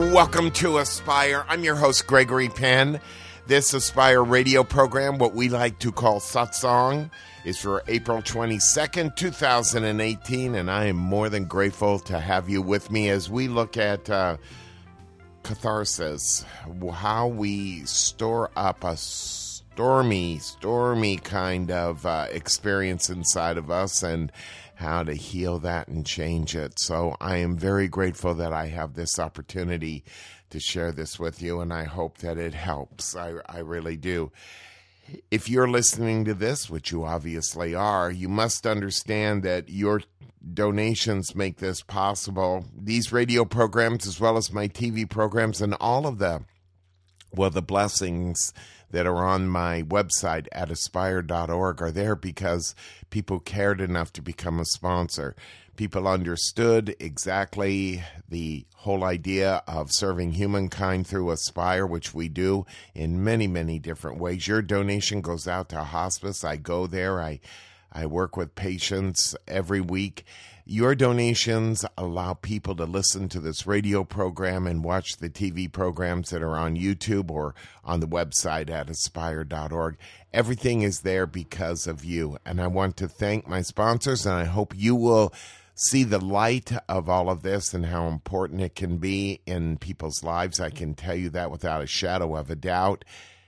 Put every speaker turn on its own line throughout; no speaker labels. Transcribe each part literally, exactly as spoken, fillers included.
Welcome to Aspire. I'm your host, Gregory Penn. This Aspire radio program, what we like to call Satsang, is for April twenty-second, twenty eighteen, and I am more than grateful to have you with me as we look at uh, catharsis, how we store up a stormy, stormy kind of uh, experience inside of us and how to heal that and change it. So I am very grateful that I have this opportunity to share this with you, and I hope that it helps. I, I really do. If you're listening to this, which you obviously are, you must understand that your donations make this possible. These radio programs, as well as my T V programs, and all of the, well, the blessings that are on my website at aspire dot org are there because people cared enough to become a sponsor. People understood exactly the whole idea of serving humankind through Aspire, which we do in many, many different ways. Your donation goes out to hospice. I go there. I, I work with patients every week. Your donations allow people to listen to this radio program and watch the T V programs that are on YouTube or on the website at aspire dot org. Everything is there because of you. And I want to thank my sponsors, and I hope you will see the light of all of this and how important it can be in people's lives. I can tell you that without a shadow of a doubt.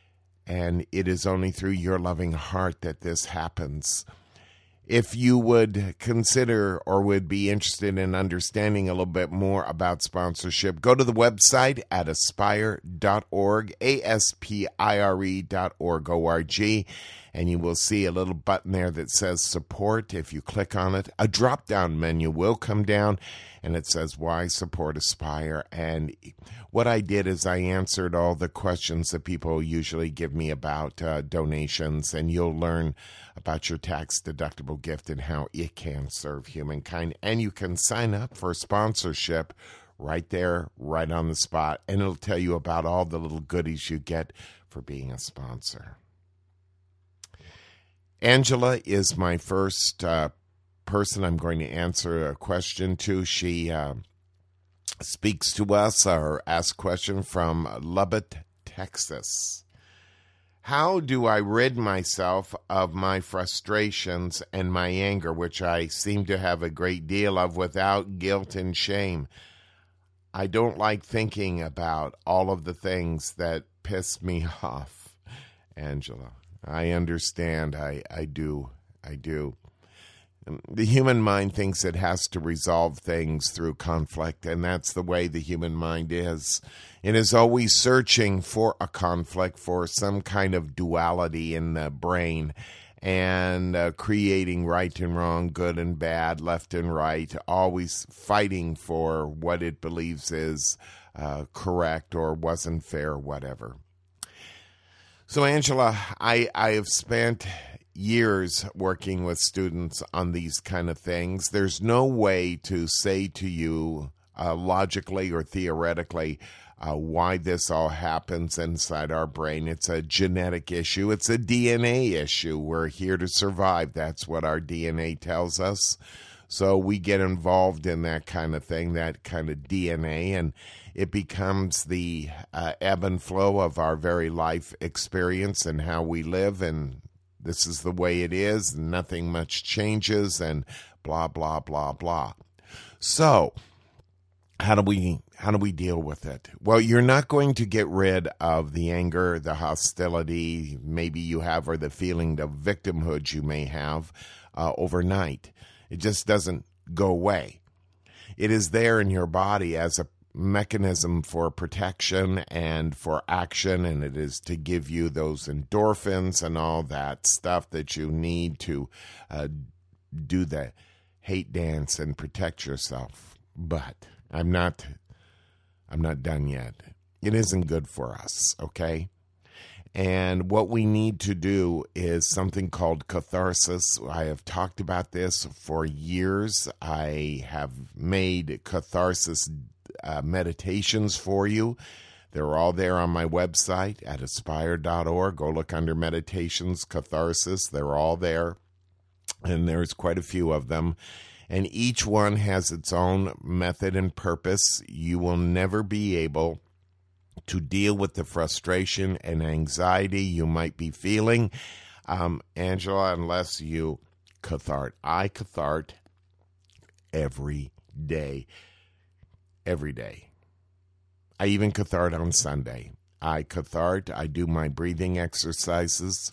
And it is only through your loving heart that this happens. If you would consider or would be interested in understanding a little bit more about sponsorship, go to the website at aspire dot org, A S P I R E dot org, O R G, and you will see a little button there that says support. If you click on it, a drop-down menu will come down, and it says, why support Aspire? And what I did is I answered all the questions that people usually give me about uh, donations, and you'll learn about your tax-deductible gift and how it can serve humankind. And you can sign up for sponsorship right there, right on the spot, and it'll tell you about all the little goodies you get for being a sponsor. Angela is my first uh, person I'm going to answer a question to. She uh, speaks to us or asks a question from Lubbock, Texas. How do I rid myself of my frustrations and my anger, which I seem to have a great deal of, without guilt and shame? I don't like thinking about all of the things that piss me off, Angela. I understand. I, I do. I do. The human mind thinks it has to resolve things through conflict, and that's the way the human mind is. It is always searching for a conflict, for some kind of duality in the brain, and uh, creating right and wrong, good and bad, left and right, always fighting for what it believes is uh, correct or wasn't fair, whatever. So, Angela, I, I have spent years working with students on these kind of things. There's no way to say to you uh, logically or theoretically uh, why this all happens inside our brain. It's a genetic issue. It's a D N A issue. We're here to survive. That's what our D N A tells us. So we get involved in that kind of thing, that kind of D N A, and it becomes the uh, ebb and flow of our very life experience and how we live, and this is the way it is, and nothing much changes, and blah, blah, blah, blah. So how do we how do we deal with it? Well, you're not going to get rid of the anger, the hostility maybe you have, or the feeling of victimhood you may have uh, overnight. It just doesn't go away. It is there in your body as a mechanism for protection and for action, and it is to give you those endorphins and all that stuff that you need to uh, do the hate dance and protect yourself. But I'm not I'm not done yet. It isn't good for us, okay? And what we need to do is something called catharsis. I have talked about this for years. I have made catharsis uh, meditations for you. They're all there on my website at aspire dot org. Go look under meditations, catharsis. They're all there. And there's quite a few of them. And each one has its own method and purpose. You will never be able to deal with the frustration and anxiety you might be feeling, um, Angela, unless you cathart. I cathart every day. Every day. I even cathart on Sunday. I cathart. I do my breathing exercises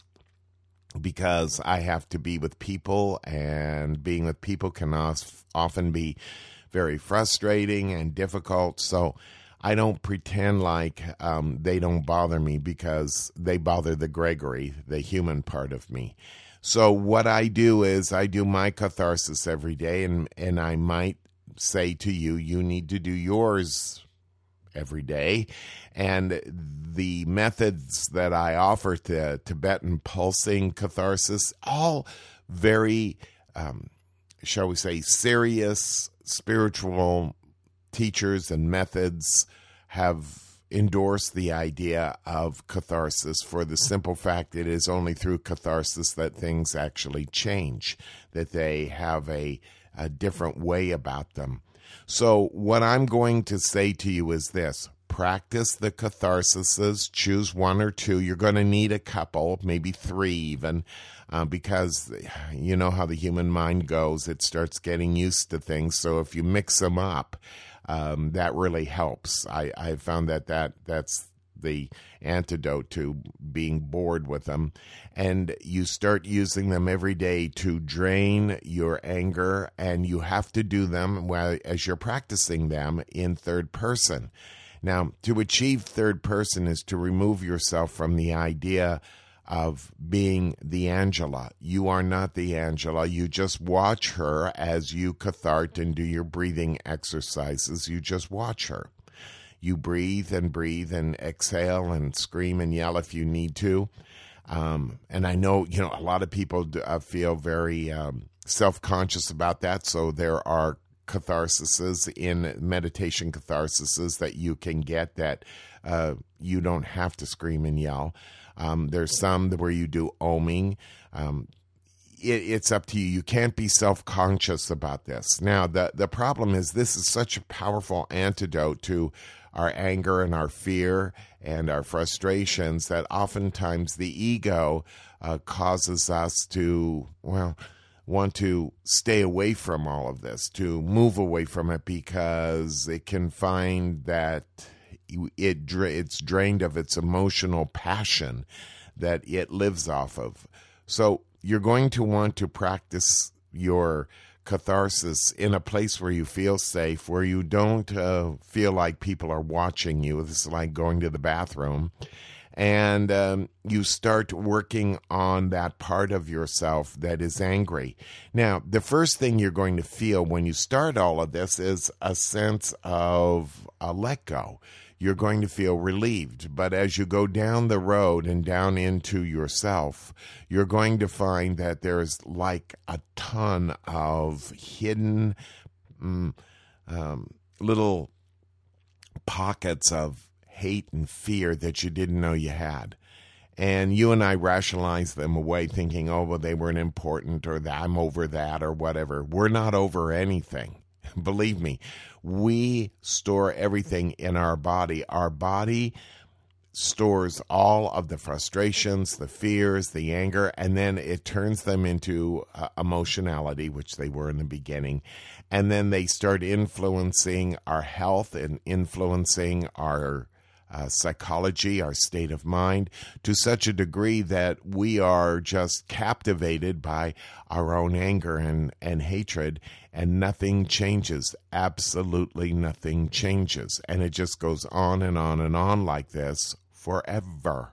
because I have to be with people, and being with people can often be very frustrating and difficult. So I don't pretend like um, they don't bother me, because they bother the Gregory, the human part of me. So what I do is I do my catharsis every day, and, and I might say to you, you need to do yours every day. And the methods that I offer, to Tibetan pulsing catharsis, all very, um, shall we say, serious spiritual teachers and methods have endorsed the idea of catharsis, for the simple fact it is only through catharsis that things actually change, that they have a, a different way about them. So what I'm going to say to you is this: practice the catharsises, choose one or two. You're going to need a couple, maybe three even, uh, because you know how the human mind goes. It starts getting used to things. So if you mix them up, um, that really helps. I, I found that, that that's the antidote to being bored with them. And you start using them every day to drain your anger, and you have to do them while, as you're practicing them, in third person. Now, to achieve third person is to remove yourself from the idea of being the Angela. You are not the Angela. You just watch her as you cathart and do your breathing exercises. You just watch her. You breathe and breathe and exhale and scream and yell if you need to. Um, and I know, you know, a lot of people uh, feel very um, self-conscious about that. So there are catharsises in meditation catharsises that you can get that uh, you don't have to scream and yell. Um, there's some where you do oming. Um, it, it's up to you. You can't be self-conscious about this. Now, the, the problem is this is such a powerful antidote to our anger and our fear and our frustrations that oftentimes the ego uh, causes us to, well, want to stay away from all of this, to move away from it, because it can find that it it's drained of its emotional passion that it lives off of. So you're going to want to practice your catharsis in a place where you feel safe, where you don't uh, feel like people are watching you. This is like going to the bathroom. And um, you start working on that part of yourself that is angry. Now, the first thing you're going to feel when you start all of this is a sense of a let go. You're going to feel relieved. But as you go down the road and down into yourself, you're going to find that there's like a ton of hidden um, um, little pockets of hate and fear that you didn't know you had. And you and I rationalize them away thinking, oh, well, they weren't important, or that I'm over that, or whatever. We're not over anything. Believe me, we store everything in our body. Our body stores all of the frustrations, the fears, the anger, and then it turns them into uh, emotionality, which they were in the beginning. And then they start influencing our health and influencing our Uh, psychology, our state of mind, to such a degree that we are just captivated by our own anger and, and hatred, and nothing changes. Absolutely nothing changes. And it just goes on and on and on like this forever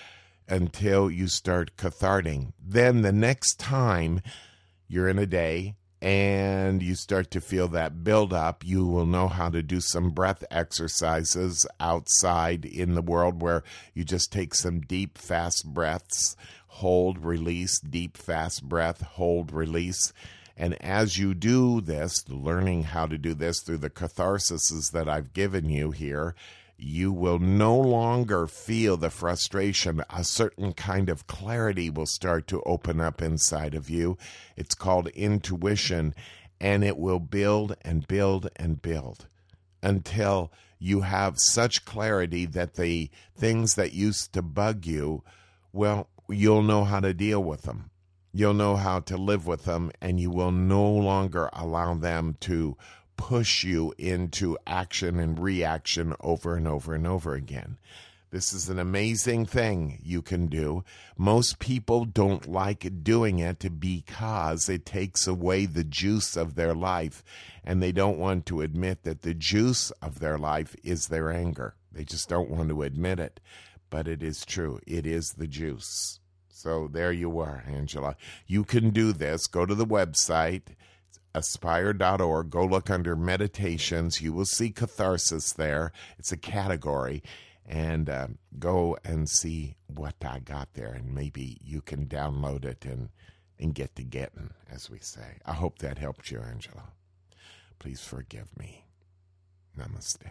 until you start catharting. Then the next time you're in a day and you start to feel that build up, you will know how to do some breath exercises outside in the world where you just take some deep, fast breaths, hold, release, deep, fast breath, hold, release. And as you do this, learning how to do this through the catharsises that I've given you here, you will no longer feel the frustration. A certain kind of clarity will start to open up inside of you. It's called intuition. and it will build and build and build until you have such clarity that the things that used to bug you, well, you'll know how to deal with them. You'll know how to live with them, and you will no longer allow them to push you into action and reaction over and over and over again. This is an amazing thing you can do. Most people don't like doing it because it takes away the juice of their life, and they don't want to admit that the juice of their life is their anger. They just don't want to admit it, but it is true. It is the juice. So there you are, Angela. You can do this. Go to the website, aspire dot org. Go look under meditations. You will see catharsis there. It's a category. And uh, go and see what I got there, and maybe you can download it and, and get to getting, as we say. I hope that helped you, Angela. Please forgive me. Namaste.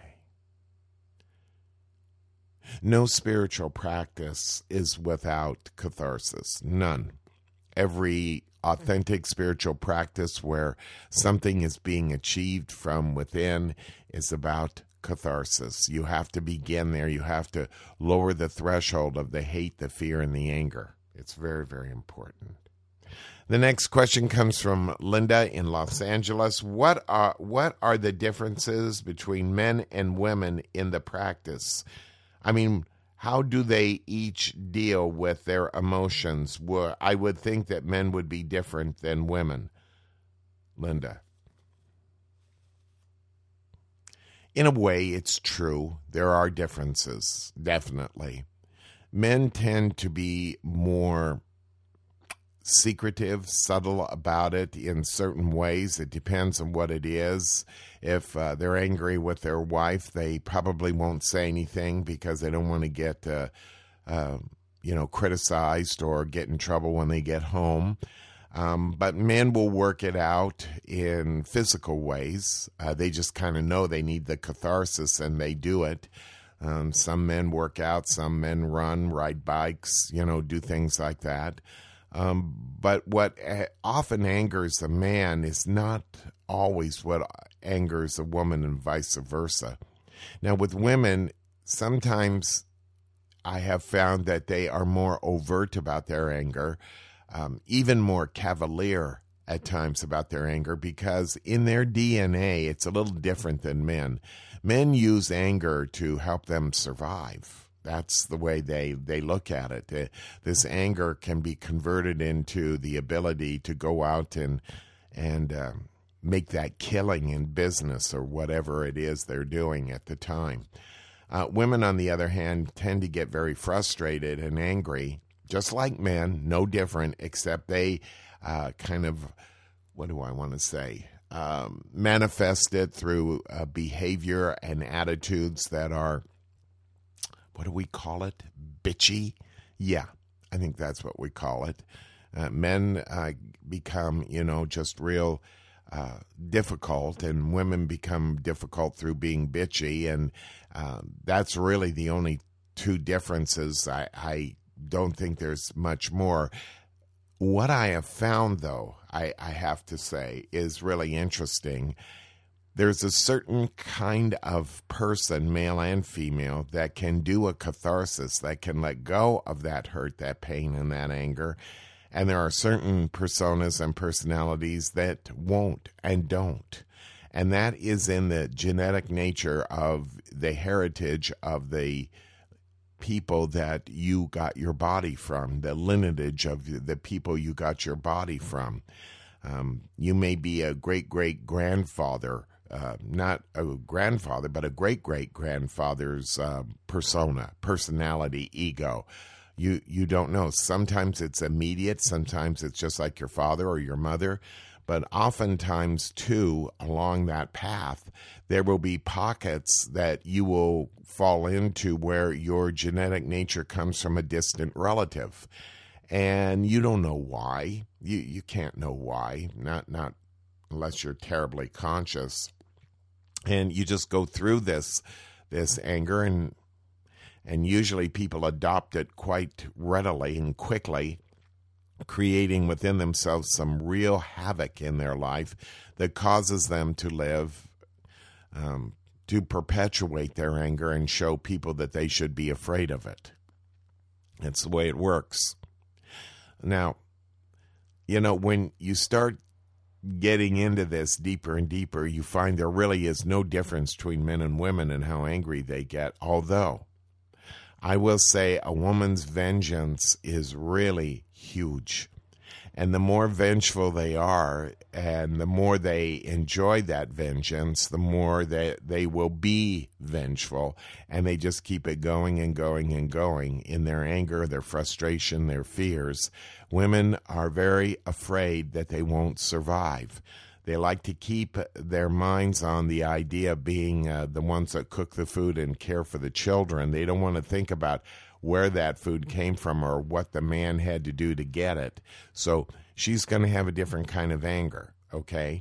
No spiritual practice is without catharsis. None. Every authentic spiritual practice where something is being achieved from within is about catharsis. You have to begin there. You have to lower the threshold of the hate, the fear, and the anger. It's very, very important. The next question comes from Linda in Los Angeles. What are what are the differences between men and women in the practice? I mean, how do they each deal with their emotions? Well, I would think that men would be different than women. Linda. In a way, it's true. There are differences, definitely. Men tend to be more secretive, subtle about it in certain ways. It depends on what it is. If uh, they're angry with their wife, they probably won't say anything because they don't want to get, uh, uh, you know, criticized or get in trouble when they get home. Um, but men will work it out in physical ways. Uh, they just kind of know they need the catharsis, and they do it. Um, some men work out, some men run, ride bikes, you know, do things like that. Um, but what often angers a man is not always what angers a woman, and vice versa. Now, with women, sometimes I have found that they are more overt about their anger, um, even more cavalier at times about their anger, because in their D N A, it's a little different than men. Men use anger to help them survive. That's the way they, they look at it. Uh, this anger can be converted into the ability to go out and and uh, make that killing in business or whatever it is they're doing at the time. Uh, women, on the other hand, tend to get very frustrated and angry, just like men, no different, except they uh, kind of, what do I want to say, um, manifest it through uh, behavior and attitudes that are, what do we call it? Bitchy? Yeah, I think that's what we call it. Uh, men uh, become, you know, just real uh, difficult, and women become difficult through being bitchy, and uh, that's really the only two differences. I, I don't think there's much more. What I have found, though, I, I have to say, is really interesting. There's a certain kind of person, male and female, that can do a catharsis, that can let go of that hurt, that pain, and that anger. And there are certain personas and personalities that won't and don't. And that is in the genetic nature of the heritage of the people that you got your body from, the lineage of the people you got your body from. Um, you may be a great-great-grandfather, uh, not a grandfather, but a great-great-grandfather's uh, persona, personality, ego. You you don't know. Sometimes it's immediate. Sometimes it's just like your father or your mother. But oftentimes, too, along that path, there will be pockets that you will fall into where your genetic nature comes from a distant relative. And you don't know why. You you can't know why, not not unless you're terribly conscious. And you just go through this this anger, and and usually people adopt it quite readily and quickly. creating within themselves some real havoc in their life that causes them to live, um, to perpetuate their anger and show people that they should be afraid of it. It's the way it works. Now, you know, when you start getting into this deeper and deeper, you find there really is no difference between men and women and how angry they get. Although, I will say a woman's vengeance is really huge. And the more vengeful they are, and the more they enjoy that vengeance, the more they, they will be vengeful. And they just keep it going and going and going in their anger, their frustration, their fears. Women are very afraid that they won't survive. They like to keep their minds on the idea of being uh, the ones that cook the food and care for the children. They don't want to think about where that food came from or what the man had to do to get it. So she's going to have a different kind of anger, okay?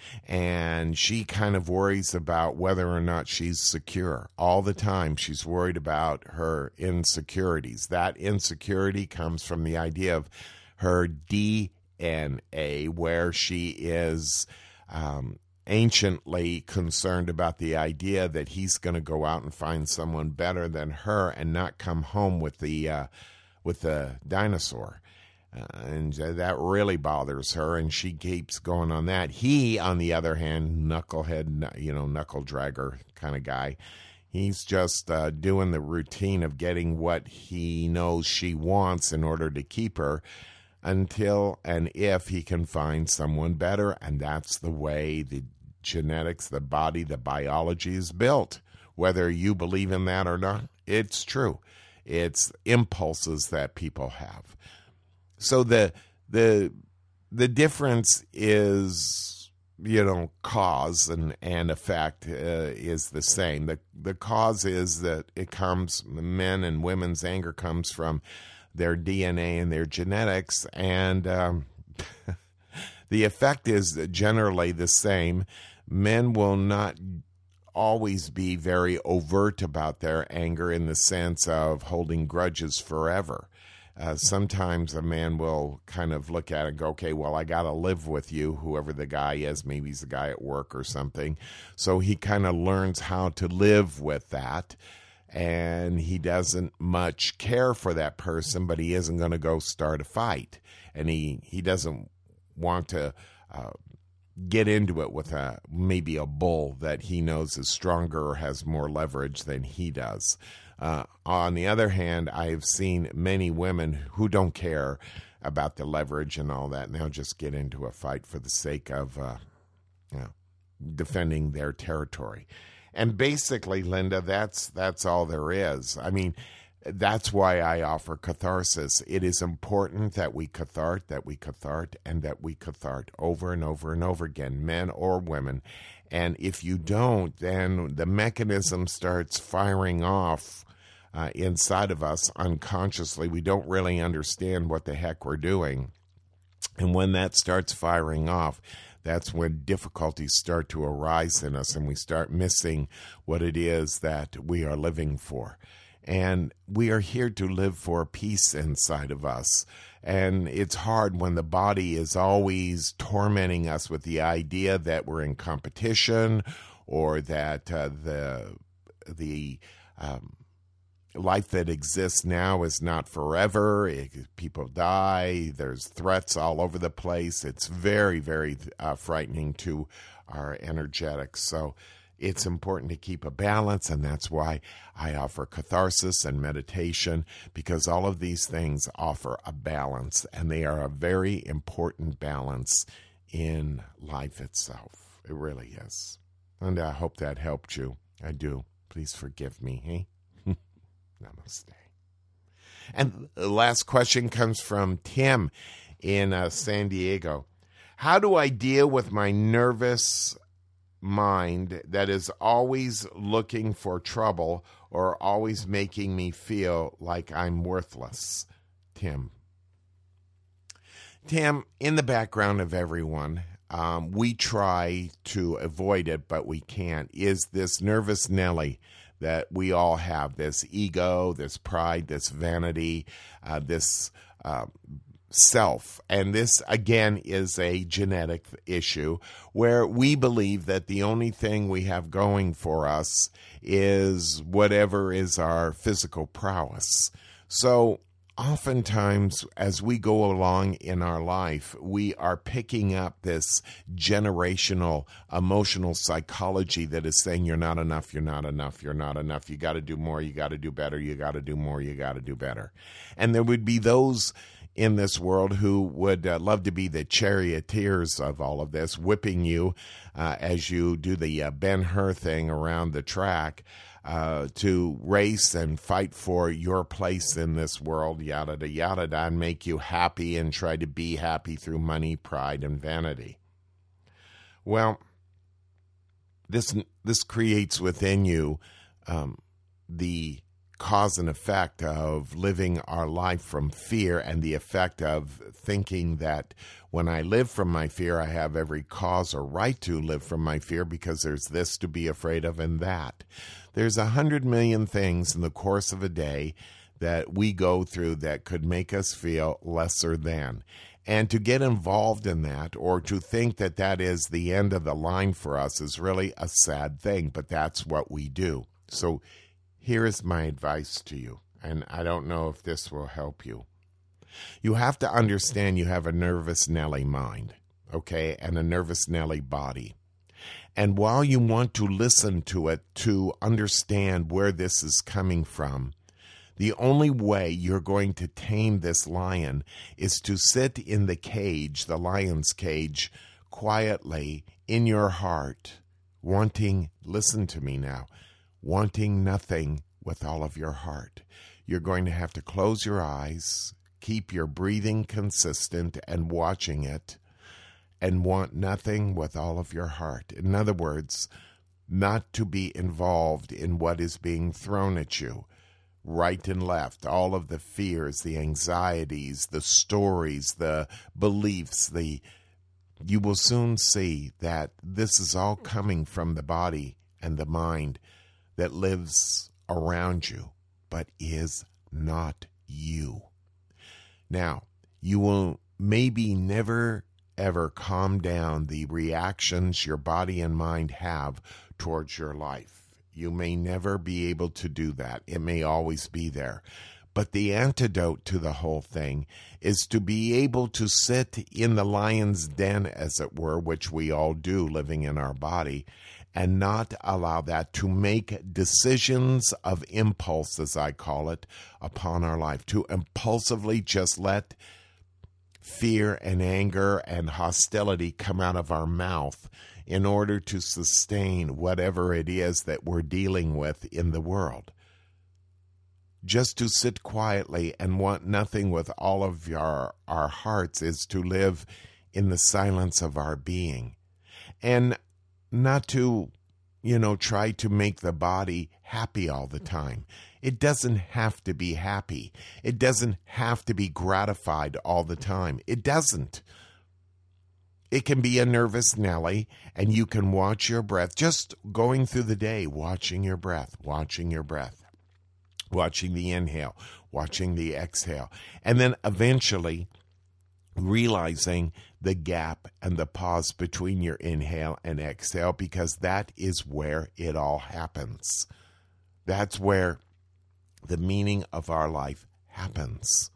And she kind of worries about whether or not she's secure. All the time she's worried about her insecurities. That insecurity comes from the idea of her D N A, where she is um, anciently concerned about the idea that he's going to go out and find someone better than her and not come home with the uh, with the dinosaur. Uh, and that really bothers her, and she keeps going on that. He, on the other hand, knucklehead, you know, knuckle dragger kind of guy, he's just uh, doing the routine of getting what he knows she wants in order to keep her until and if he can find someone better, and that's the way the genetics, the body, the biology is built. Whether you believe in that or not, it's true. It's impulses that people have. So the the the difference is, you know, cause and, and effect uh, is the same. The the cause is that it comes, men and women's anger comes from their D N A and their genetics, and um, the effect is generally the same. Men will not always be very overt about their anger in the sense of holding grudges forever. Uh, sometimes a man will kind of look at it and go, okay, well, I got to live with you, whoever the guy is. Maybe he's the guy at work or something. So he kind of learns how to live with that. And he doesn't much care for that person, but he isn't going to go start a fight. And he, he doesn't want to uh, get into it with a maybe a bull that he knows is stronger or has more leverage than he does. Uh, on the other hand, I've seen many women who don't care about the leverage and all that, and they'll just get into a fight for the sake of uh, you know, defending their territory. And basically, Linda, that's that's all there is. I mean, that's why I offer catharsis. It is important that we cathart, that we cathart, and that we cathart over and over and over again, men or women. And if you don't, then the mechanism starts firing off uh, inside of us unconsciously. We don't really understand what the heck we're doing. And when that starts firing off, that's when difficulties start to arise in us and we start missing what it is that we are living for. And we are here to live for peace inside of us. And it's hard when the body is always tormenting us with the idea that we're in competition or that uh, the the um, life that exists now is not forever. It, people die. There's threats all over the place. It's very, very uh, frightening to our energetics. So it's important to keep a balance, and that's why I offer catharsis and meditation, because all of these things offer a balance, and they are a very important balance in life itself. It really is. And I hope that helped you. I do. Please forgive me, hey? Namaste. And the last question comes from Tim in uh, San Diego. How do I deal with my nervous mind that is always looking for trouble or always making me feel like I'm worthless? Tim. Tim, in the background of everyone, um, we try to avoid it, but we can't, is this nervous Nelly that we all have, this ego, this pride, this vanity, uh, this uh, self. And this, again, is a genetic issue where we believe that the only thing we have going for us is whatever is our physical prowess. So oftentimes, as we go along in our life, we are picking up this generational emotional psychology that is saying you're not enough, you're not enough, you're not enough, you got to do more, you got to do better, you got to do more, you got to do better. And there would be those in this world who would uh, love to be the charioteers of all of this, whipping you uh, as you do the uh, Ben-Hur thing around the track uh, to race and fight for your place in this world, yada, yada, yada, and make you happy and try to be happy through money, pride, and vanity. Well, this this creates within you um, the cause and effect of living our life from fear, and the effect of thinking that when I live from my fear, I have every cause or right to live from my fear because there's this to be afraid of and that. There's a hundred million things in the course of a day that we go through that could make us feel lesser than. And to get involved in that, or to think that that is the end of the line for us, is really a sad thing, but that's what we do. So here is my advice to you, and I don't know if this will help you. You have to understand you have a nervous Nelly mind, okay, and a nervous Nelly body. And while you want to listen to it to understand where this is coming from, the only way you're going to tame this lion is to sit in the cage, the lion's cage, quietly in your heart, wanting, listen to me now, wanting nothing with all of your heart. You're going to have to close your eyes, keep your breathing consistent and watching it, and want nothing with all of your heart. In other words, not to be involved in what is being thrown at you, right and left, all of the fears, the anxieties, the stories, the beliefs, the you will soon see that this is all coming from the body and the mind that lives around you, but is not you. Now, you will maybe never, ever calm down the reactions your body and mind have towards your life. You may never be able to do that. It may always be there. But the antidote to the whole thing is to be able to sit in the lion's den, as it were, which we all do living in our body, and not allow that to make decisions of impulse, as I call it, upon our life. To impulsively just let fear and anger and hostility come out of our mouth in order to sustain whatever it is that we're dealing with in the world. Just to sit quietly and want nothing with all of our, our hearts is to live in the silence of our being. And not to, you know, try to make the body happy all the time. It doesn't have to be happy. It doesn't have to be gratified all the time. It doesn't. It can be a nervous Nelly, and you can watch your breath, just going through the day, watching your breath, watching your breath, watching the inhale, watching the exhale, and then eventually realizing the gap and the pause between your inhale and exhale, because that is where it all happens. That's where the meaning of our life happens.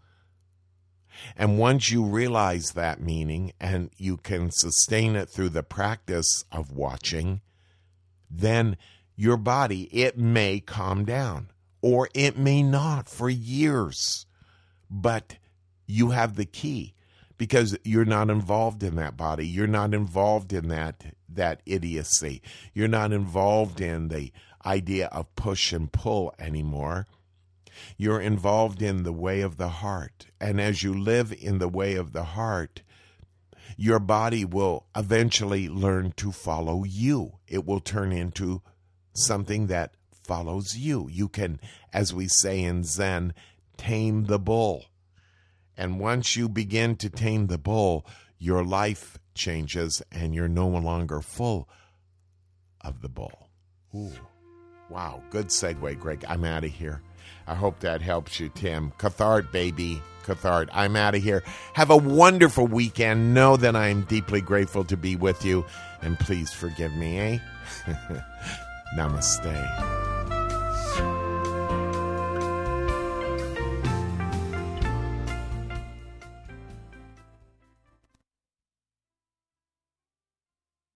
And once you realize that meaning and you can sustain it through the practice of watching, then your body, it may calm down, or it may not for years, but you have the key because you're not involved in that body. You're not involved in that, that idiocy. You're not involved in the idea of push and pull anymore. You're involved in the way of the heart. And as you live in the way of the heart, your body will eventually learn to follow you. It will turn into something that follows you. You can, as we say in Zen, tame the bull. And once you begin to tame the bull, your life changes and you're no longer full of the bull. Ooh. Wow, good segue, Greg. I'm out of here. I hope that helps you, Tim. Cathart, baby. Cathart. I'm out of here. Have a wonderful weekend. Know that I'm deeply grateful to be with you. And please forgive me, eh? Namaste.